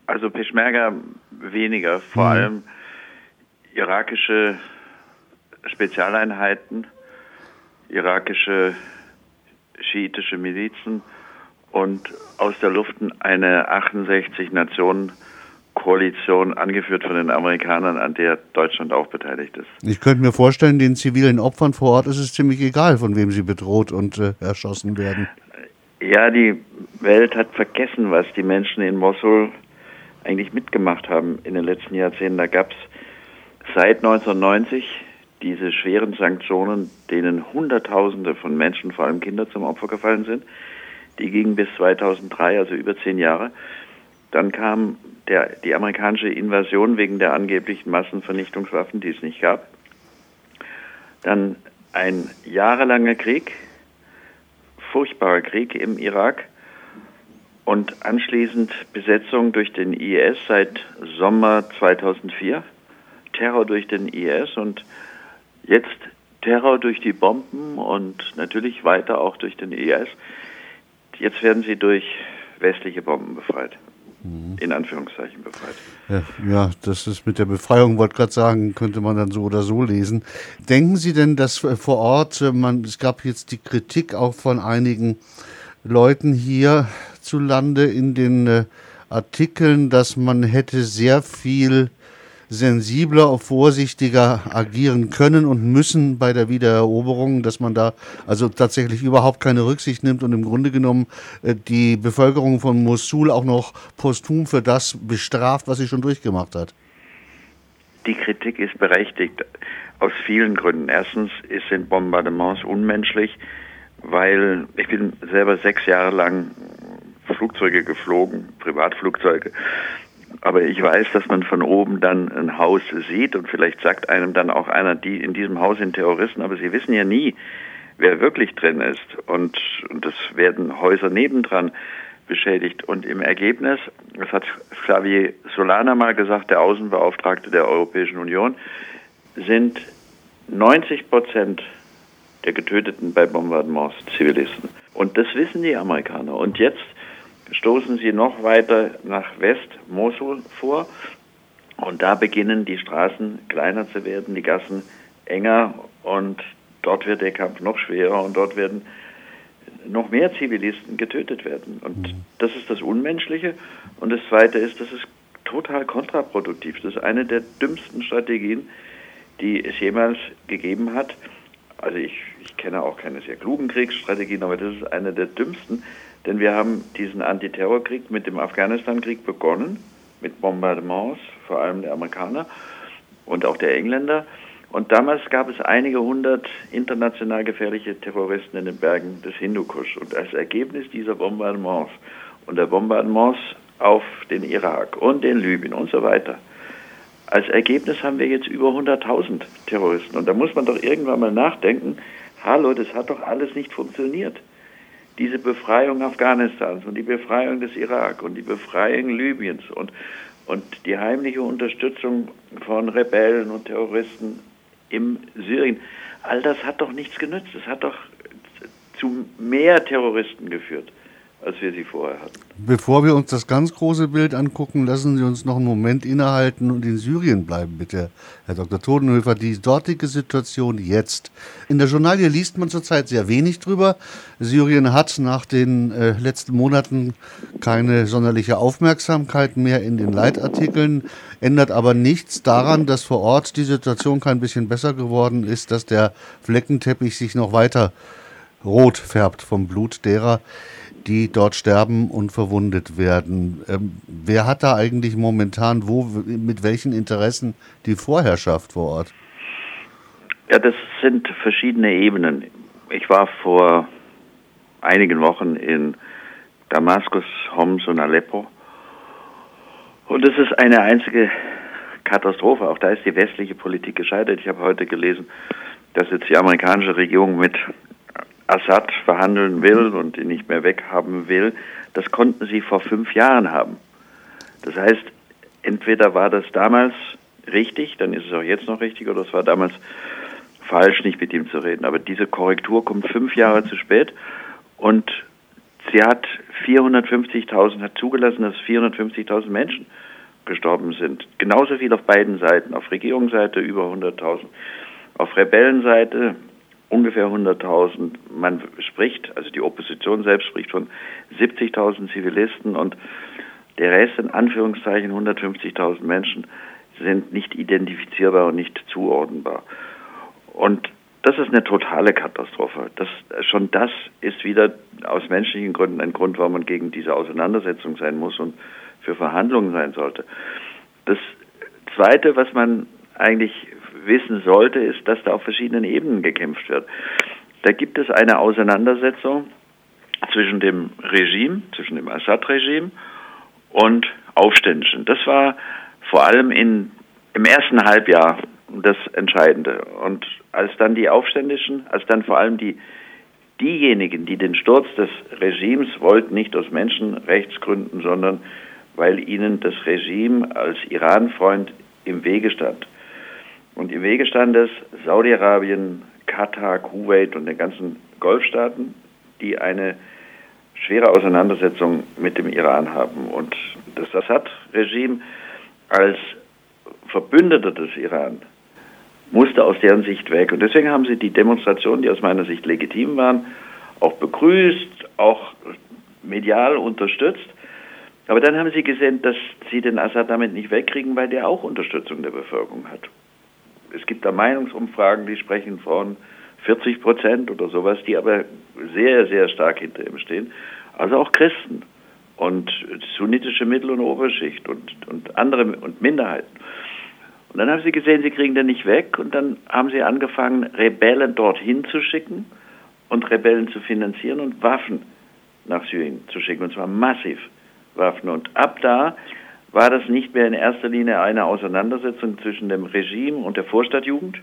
Also Peschmerga weniger, vor allem irakische Spezialeinheiten, irakische schiitische Milizen und aus der Luft eine 68-Nationen-Koalition, angeführt von den Amerikanern, an der Deutschland auch beteiligt ist. Ich könnte mir vorstellen, den zivilen Opfern vor Ort ist es ziemlich egal, von wem sie bedroht und erschossen werden. Ja, die Welt hat vergessen, was die Menschen in Mosul eigentlich mitgemacht haben in den letzten Jahrzehnten. Da gab es seit 1990 diese schweren Sanktionen, denen Hunderttausende von Menschen, vor allem Kinder, zum Opfer gefallen sind. Die gingen bis 2003, also über 10 Jahre. Dann kam die amerikanische Invasion wegen der angeblichen Massenvernichtungswaffen, die es nicht gab. Dann ein jahrelanger Krieg, furchtbarer Krieg im Irak und anschließend Besetzung durch den IS seit Sommer 2004, Terror durch den IS und jetzt Terror durch die Bomben und natürlich weiter auch durch den IS. Jetzt werden sie durch westliche Bomben befreit. In Anführungszeichen befreit. Ja, das ist mit der Befreiung, wollte gerade sagen, könnte man dann so oder so lesen. Denken Sie denn, dass vor Ort, es gab jetzt die Kritik auch von einigen Leuten hierzulande in den Artikeln, dass man hätte sehr viel sensibler, vorsichtiger agieren können und müssen bei der Wiedereroberung, dass man da also tatsächlich überhaupt keine Rücksicht nimmt und im Grunde genommen die Bevölkerung von Mosul auch noch posthum für das bestraft, was sie schon durchgemacht hat? Die Kritik ist berechtigt aus vielen Gründen. Erstens sind Bombardements unmenschlich, weil ich bin selber 6 Jahre lang Flugzeuge geflogen, Privatflugzeuge. Aber ich weiß, dass man von oben dann ein Haus sieht und vielleicht sagt einem dann auch einer, die in diesem Haus sind Terroristen, aber sie wissen ja nie, wer wirklich drin ist. Und es werden Häuser nebendran beschädigt. Und im Ergebnis, das hat Xavier Solana mal gesagt, der Außenbeauftragte der Europäischen Union, sind 90% der Getöteten bei Bombardements Zivilisten. Und das wissen die Amerikaner. Und jetzt stoßen sie noch weiter nach West-Mosul vor und da beginnen die Straßen kleiner zu werden, die Gassen enger und dort wird der Kampf noch schwerer und dort werden noch mehr Zivilisten getötet werden. Und das ist das Unmenschliche. Und das Zweite ist, das ist total kontraproduktiv. Das ist eine der dümmsten Strategien, die es jemals gegeben hat. Also ich kenne auch keine sehr klugen Kriegsstrategien, aber das ist eine der dümmsten. Denn wir haben diesen Antiterrorkrieg mit dem Afghanistan-Krieg begonnen, mit Bombardements, vor allem der Amerikaner und auch der Engländer. Und damals gab es einige hundert international gefährliche Terroristen in den Bergen des Hindukusch. Und als Ergebnis dieser Bombardements und der Bombardements auf den Irak und den Libyen und so weiter, als Ergebnis haben wir jetzt über 100.000 Terroristen. Und da muss man doch irgendwann mal nachdenken, hallo, das hat doch alles nicht funktioniert. Diese Befreiung Afghanistans und die Befreiung des Irak und die Befreiung Libyens und die heimliche Unterstützung von Rebellen und Terroristen im Syrien, all das hat doch nichts genützt. Es hat doch zu mehr Terroristen geführt, als wir sie vorher hatten. Bevor wir uns das ganz große Bild angucken, lassen Sie uns noch einen Moment innehalten und in Syrien bleiben, bitte, Herr Dr. Todenhöfer. Die dortige Situation jetzt. In der Journalie liest man zurzeit sehr wenig drüber. Syrien hat nach den letzten Monaten keine sonderliche Aufmerksamkeit mehr in den Leitartikeln, ändert aber nichts daran, dass vor Ort die Situation kein bisschen besser geworden ist, dass der Fleckenteppich sich noch weiter rot färbt vom Blut derer, die dort sterben und verwundet werden. Wer hat da eigentlich momentan mit welchen Interessen die Vorherrschaft vor Ort? Ja, das sind verschiedene Ebenen. Ich war vor einigen Wochen in Damaskus, Homs und Aleppo und es ist eine einzige Katastrophe. Auch da ist die westliche Politik gescheitert. Ich habe heute gelesen, dass jetzt die amerikanische Regierung mit Assad verhandeln will und ihn nicht mehr weghaben will. Das konnten sie vor 5 Jahren haben. Das heißt, entweder war das damals richtig, dann ist es auch jetzt noch richtig, oder es war damals falsch, nicht mit ihm zu reden. Aber diese Korrektur kommt 5 Jahre zu spät und sie hat zugelassen, dass 450.000 Menschen gestorben sind. Genauso viel auf beiden Seiten. Auf Regierungsseite über 100.000. Auf Rebellenseite ungefähr 100.000. Man spricht, also die Opposition selbst spricht von 70.000 Zivilisten und der Rest, in Anführungszeichen 150.000 Menschen, sind nicht identifizierbar und nicht zuordnenbar. Und das ist eine totale Katastrophe. Schon das ist wieder aus menschlichen Gründen ein Grund, warum man gegen diese Auseinandersetzung sein muss und für Verhandlungen sein sollte. Das Zweite, was man eigentlich wissen sollte, ist, dass da auf verschiedenen Ebenen gekämpft wird. Da gibt es eine Auseinandersetzung zwischen dem Regime, zwischen dem Assad-Regime und Aufständischen. Das war vor allem im ersten Halbjahr das Entscheidende. Und als dann die Aufständischen, als dann vor allem diejenigen, die den Sturz des Regimes wollten, nicht aus Menschenrechtsgründen, sondern weil ihnen das Regime als Iran-Freund im Wege stand. Und im Wege stand es Saudi-Arabien, Katar, Kuwait und den ganzen Golfstaaten, die eine schwere Auseinandersetzung mit dem Iran haben. Und das Assad-Regime als Verbündeter des Iran musste aus deren Sicht weg. Und deswegen haben sie die Demonstrationen, die aus meiner Sicht legitim waren, auch begrüßt, auch medial unterstützt. Aber dann haben sie gesehen, dass sie den Assad damit nicht wegkriegen, weil der auch Unterstützung der Bevölkerung hat. Es gibt da Meinungsumfragen, die sprechen von 40% oder sowas, die aber sehr, sehr stark hinter ihm stehen. Also auch Christen und sunnitische Mittel- und Oberschicht und andere und Minderheiten. Und dann haben sie gesehen, sie kriegen den nicht weg und dann haben sie angefangen, Rebellen dorthin zu schicken und Rebellen zu finanzieren und Waffen nach Syrien zu schicken, und zwar massiv Waffen. Und ab da war das nicht mehr in erster Linie eine Auseinandersetzung zwischen dem Regime und der Vorstadtjugend,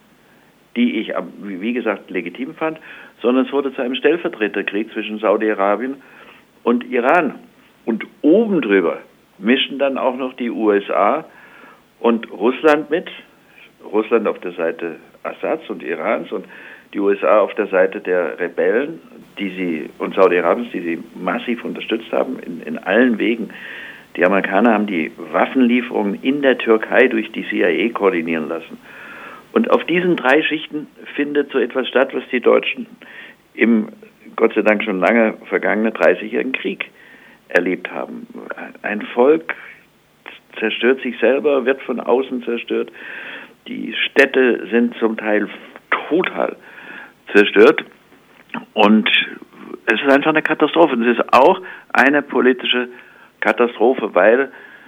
die ich, wie gesagt, legitim fand, sondern es wurde zu einem Stellvertreterkrieg zwischen Saudi-Arabien und Iran. Und oben drüber mischen dann auch noch die USA und Russland mit. Russland auf der Seite Assads und Irans und die USA auf der Seite der Rebellen, und Saudi-Arabiens, die sie massiv unterstützt haben in allen Wegen. Die Amerikaner haben die Waffenlieferungen in der Türkei durch die CIA koordinieren lassen. Und auf diesen 3 Schichten findet so etwas statt, was die Deutschen im Gott sei Dank schon lange vergangenen 30-jährigen Krieg erlebt haben. Ein Volk zerstört sich selber, wird von außen zerstört. Die Städte sind zum Teil total zerstört. Und es ist einfach eine Katastrophe. Und es ist auch eine politische Katastrophe, weil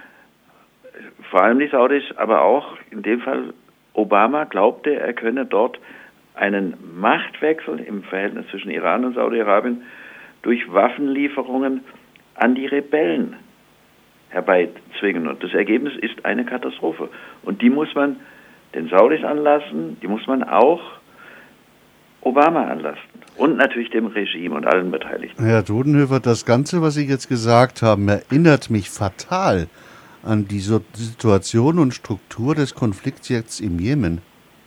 vor allem die Saudis, aber auch in dem Fall Obama glaubte, er könne dort einen Machtwechsel im Verhältnis zwischen Iran und Saudi-Arabien durch Waffenlieferungen an die Rebellen herbeizwingen. Und das Ergebnis ist eine Katastrophe. Und die muss man den Saudis anlassen, die muss man auch Obama anlassen. Und natürlich dem Regime und allen Beteiligten. Herr Todenhöfer, das Ganze, was Sie jetzt gesagt haben, erinnert mich fatal an die Situation und Struktur des Konflikts jetzt im Jemen.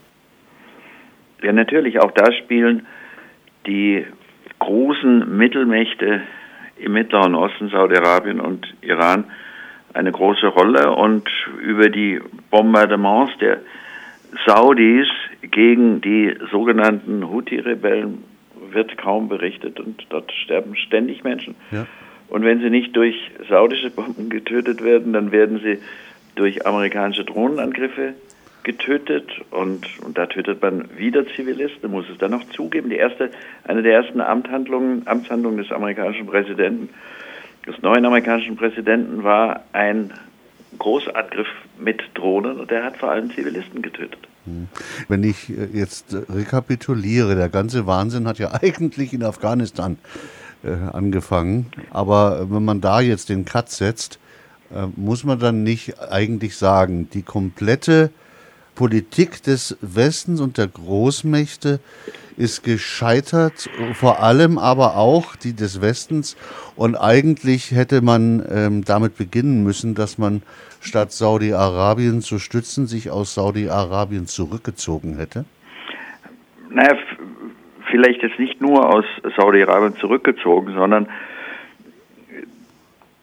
Ja, natürlich. Auch da spielen die großen Mittelmächte im Mittleren Osten, Saudi-Arabien und Iran, eine große Rolle. Und über die Bombardements der Saudis gegen die sogenannten Houthi-Rebellen wird kaum berichtet und dort sterben ständig Menschen. Ja. Und wenn sie nicht durch saudische Bomben getötet werden, dann werden sie durch amerikanische Drohnenangriffe getötet und da tötet man wieder Zivilisten, muss es dann noch zugeben. Eine der ersten Amtshandlungen des amerikanischen Präsidenten, des neuen amerikanischen Präsidenten, war ein Großangriff mit Drohnen und der hat vor allem Zivilisten getötet. Wenn ich jetzt rekapituliere, der ganze Wahnsinn hat ja eigentlich in Afghanistan angefangen, aber wenn man da jetzt den Cut setzt, muss man dann nicht eigentlich sagen, die komplette Politik des Westens und der Großmächte ist gescheitert, vor allem aber auch die des Westens, und eigentlich hätte man damit beginnen müssen, dass man statt Saudi-Arabien zu stützen, sich aus Saudi-Arabien zurückgezogen hätte? Naja, vielleicht jetzt nicht nur aus Saudi-Arabien zurückgezogen, sondern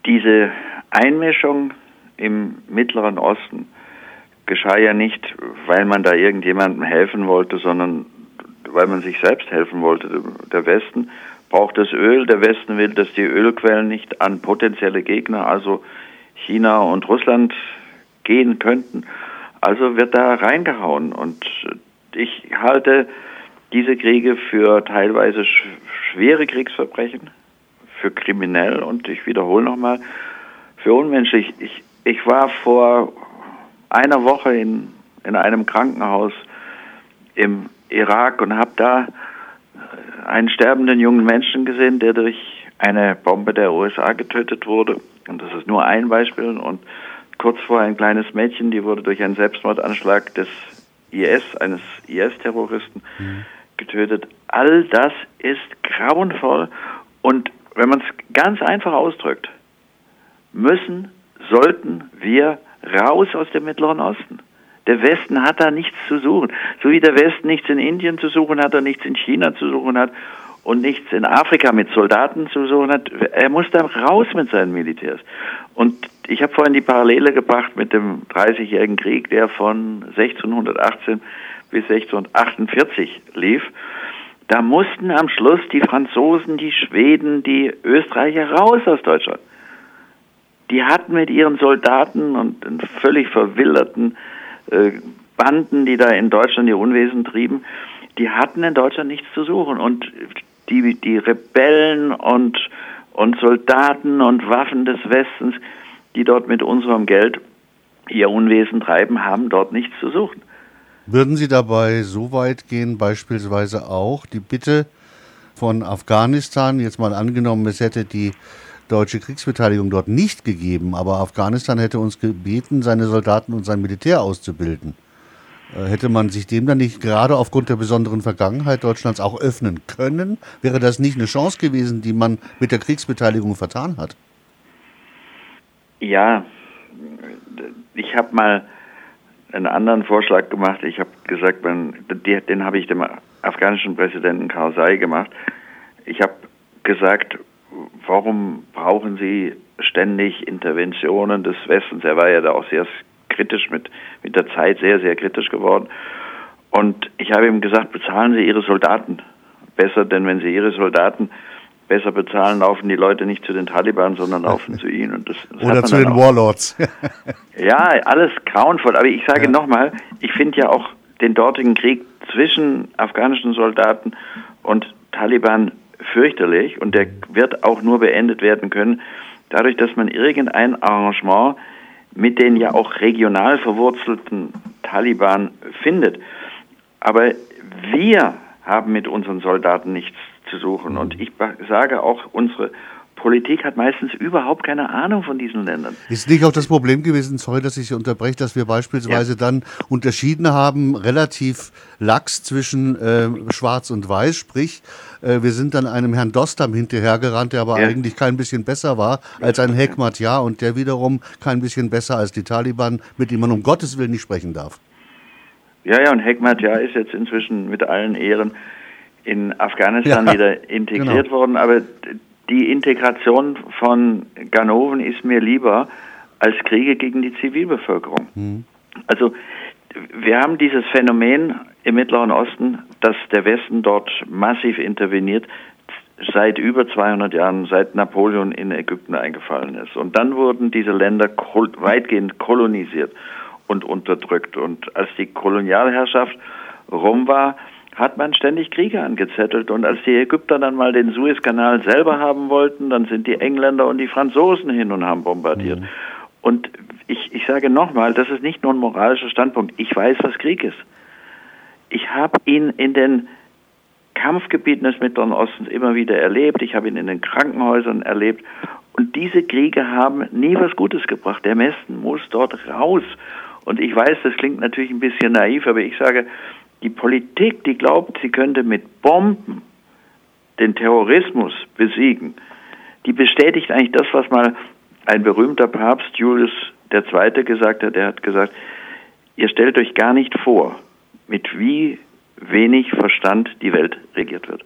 Diese Einmischung im Mittleren Osten geschah ja nicht, weil man da irgendjemandem helfen wollte, sondern weil man sich selbst helfen wollte. Der Westen braucht das Öl, der Westen will, dass die Ölquellen nicht an potenzielle Gegner, also China und Russland, gehen könnten. Also wird da reingehauen. Und ich halte diese Kriege für teilweise schwere Kriegsverbrechen, für kriminell und ich wiederhole nochmal, für unmenschlich. Ich war vor einer Woche in einem Krankenhaus im Irak und habe da einen sterbenden jungen Menschen gesehen, der durch eine Bombe der USA getötet wurde. Und das ist nur ein Beispiel. Und kurz vorher ein kleines Mädchen, die wurde durch einen Selbstmordanschlag des eines IS-Terroristen getötet. All das ist grauenvoll. Und wenn man es ganz einfach ausdrückt, sollten wir raus aus dem Mittleren Osten. Der Westen hat da nichts zu suchen. So wie der Westen nichts in Indien zu suchen hat, er nichts in China zu suchen hat und nichts in Afrika mit Soldaten zu suchen hat. Er muss da raus mit seinen Militärs. Und ich habe vorhin die Parallele gebracht mit dem 30-jährigen Krieg, der von 1618 bis 1648 lief. Da mussten am Schluss die Franzosen, die Schweden, die Österreicher raus aus Deutschland. Die hatten mit ihren Soldaten und den völlig verwilderten Banden, die da in Deutschland ihr Unwesen trieben, die hatten in Deutschland nichts zu suchen. Und die Rebellen und Soldaten und Waffen des Westens, die dort mit unserem Geld ihr Unwesen treiben, haben dort nichts zu suchen. Würden Sie dabei so weit gehen, beispielsweise auch die Bitte von Afghanistan, jetzt mal angenommen, es hätte die deutsche Kriegsbeteiligung dort nicht gegeben, aber Afghanistan hätte uns gebeten, seine Soldaten und sein Militär auszubilden. Hätte man sich dem dann nicht gerade aufgrund der besonderen Vergangenheit Deutschlands auch öffnen können? Wäre das nicht eine Chance gewesen, die man mit der Kriegsbeteiligung vertan hat? Ja, ich habe mal einen anderen Vorschlag gemacht. Ich habe gesagt, den habe ich dem afghanischen Präsidenten Karzai gemacht. Ich habe gesagt, warum brauchen Sie ständig Interventionen des Westens? Er war ja da auch sehr kritisch mit der Zeit, sehr, sehr kritisch geworden. Und ich habe ihm gesagt, bezahlen Sie Ihre Soldaten besser, denn wenn Sie Ihre Soldaten besser bezahlen, laufen die Leute nicht zu den Taliban, sondern laufen zu Ihnen. Und das oder zu den Warlords. Ja, alles grauenvoll. Aber ich sage nochmal, ich finde ja auch den dortigen Krieg zwischen afghanischen Soldaten und Taliban fürchterlich und der wird auch nur beendet werden können, dadurch, dass man irgendein Arrangement mit den ja auch regional verwurzelten Taliban findet. Aber wir haben mit unseren Soldaten nichts zu suchen. Und ich sage auch, unsere Politik hat meistens überhaupt keine Ahnung von diesen Ländern. Ist nicht auch das Problem gewesen, sorry, dass ich Sie unterbreche, dass wir beispielsweise dann unterschieden haben, relativ lax zwischen Schwarz und Weiß, sprich, wir sind dann einem Herrn Dostam hinterhergerannt, der aber eigentlich kein bisschen besser war als ein Hekmatyar und der wiederum kein bisschen besser als die Taliban, mit dem man um Gottes Willen nicht sprechen darf. Ja, und Hekmatyar ist jetzt inzwischen mit allen Ehren in Afghanistan wieder integriert worden, aber die Integration von Ganoven ist mir lieber als Kriege gegen die Zivilbevölkerung. Also wir haben dieses Phänomen im Mittleren Osten, dass der Westen dort massiv interveniert, seit über 200 Jahren, seit Napoleon in Ägypten eingefallen ist. Und dann wurden diese Länder weitgehend kolonisiert und unterdrückt. Und als die Kolonialherrschaft rum war, hat man ständig Kriege angezettelt. Und als die Ägypter dann mal den Suezkanal selber haben wollten, dann sind die Engländer und die Franzosen hin und haben bombardiert. Und ich sage nochmal, das ist nicht nur ein moralischer Standpunkt. Ich weiß, was Krieg ist. Ich habe ihn in den Kampfgebieten des Mittleren Ostens immer wieder erlebt. Ich habe ihn in den Krankenhäusern erlebt. Und diese Kriege haben nie was Gutes gebracht. Der Westen muss dort raus. Und ich weiß, das klingt natürlich ein bisschen naiv, aber ich sage, die Politik, die glaubt, sie könnte mit Bomben den Terrorismus besiegen, die bestätigt eigentlich das, was mal ein berühmter Papst, Julius II., gesagt hat. Er hat gesagt, ihr stellt euch gar nicht vor, mit wie wenig Verstand die Welt regiert wird.